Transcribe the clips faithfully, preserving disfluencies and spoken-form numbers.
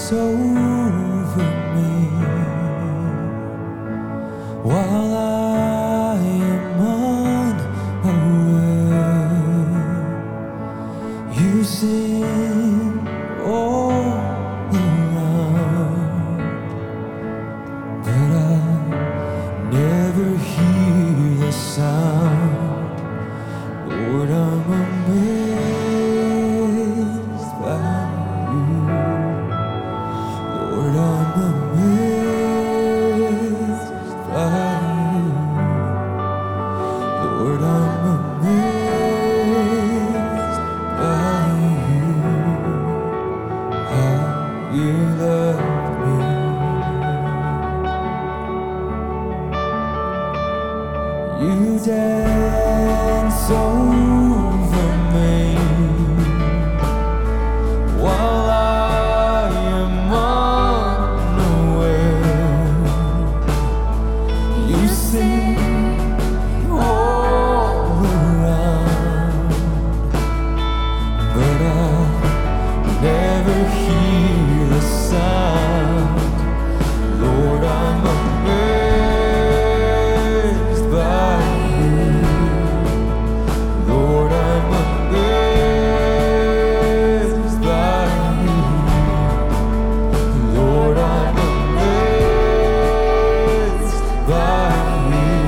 over me while I am unaware. You sing all around, but I never hear the sound. Lord, I'm amazed by you. Lord, I'm amazed by you. Lord, I'm amazed by you. How you love me. You dance over me while I am unaware. You sing all around, but I never hear the sound. Lord, I'm amazed by you. Lord, I'm amazed by you. Lord, I'm amazed by you.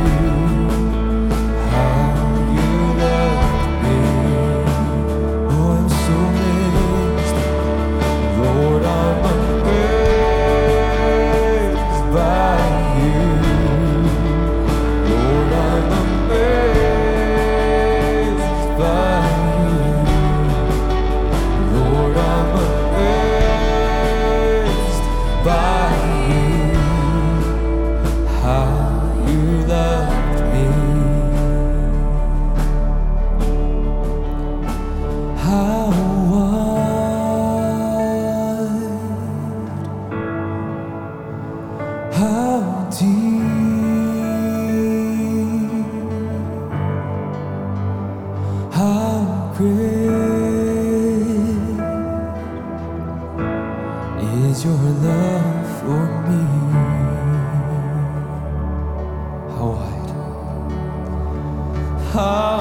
How you love me. Oh, I'm so amazed. Lord, I'm amazed by you. Lord, I'm amazed by you. Lord, I'm amazed by you. How you loved me. How wide, how deep, how great is your love for me. How wide, how